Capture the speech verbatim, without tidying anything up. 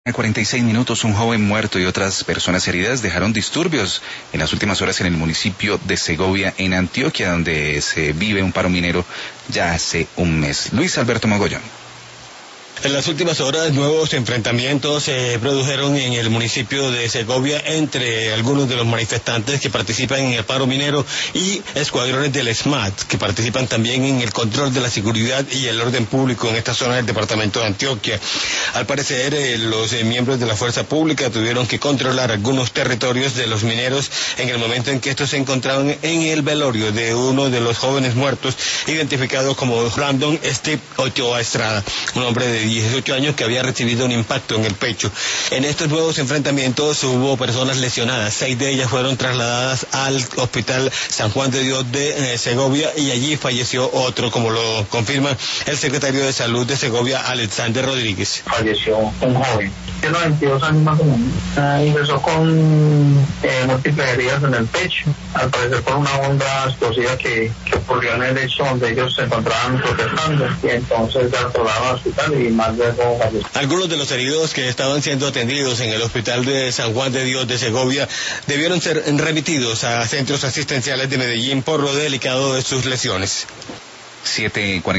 En cuarenta y seis minutos, un joven muerto y otras personas heridas dejaron disturbios en las últimas horas en el municipio de Segovia, en Antioquia, donde se vive un paro minero ya hace un mes. Luis Alberto Mogollón. En las últimas horas, nuevos enfrentamientos se produjeron en el municipio de Segovia entre algunos de los manifestantes que participan en el paro minero y escuadrones del SMAT, que participan también en el control de la seguridad y el orden público en esta zona del departamento de Antioquia. Al parecer, eh, los eh, miembros de la fuerza pública tuvieron que controlar algunos territorios de los mineros en el momento en que estos se encontraban en el velorio de uno de los jóvenes muertos, identificado como Brandon Steve Ochoa Estrada, un hombre de dieciocho años que había recibido un impacto en el pecho. En estos nuevos enfrentamientos hubo personas lesionadas, seis de ellas fueron trasladadas al hospital San Juan de Dios de eh, Segovia, y allí falleció otro, como lo confirma el secretario de Salud de Segovia, Alexander Rodríguez. Falleció un joven, tiene veintidós años más o menos, uh, ingresó con eh, múltiples heridas en el pecho, al parecer por una bomba explosiva que, que ocurrió en el hecho donde ellos se encontraban protestando, y entonces se trasladaron al hospital y más de eso falleció. Algunos de los heridos que estaban siendo atendidos en el hospital de San Juan de Dios de Segovia debieron ser remitidos a centros asistenciales de Medellín por lo delicado de sus lesiones. siete cuarenta